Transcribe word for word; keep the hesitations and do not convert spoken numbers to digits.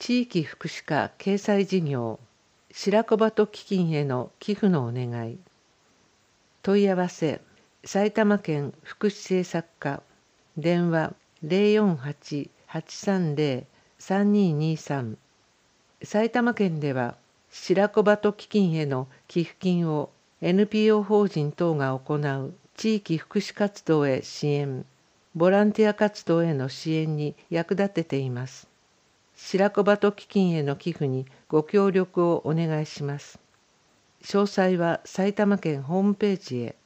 地域福祉課掲載事業白子鳩基金への寄付のお願い。問い合わせ埼玉県福祉政策課電話 ゼロよんはち はちさんゼロ さんにーにーさん。埼玉県では白子鳩基金への寄付金を エヌピーオー 法人等が行う地域福祉活動へ支援、ボランティア活動への支援に役立てています。白子鳩基金への寄付にご協力をお願いします。詳細は埼玉県ホームページへ。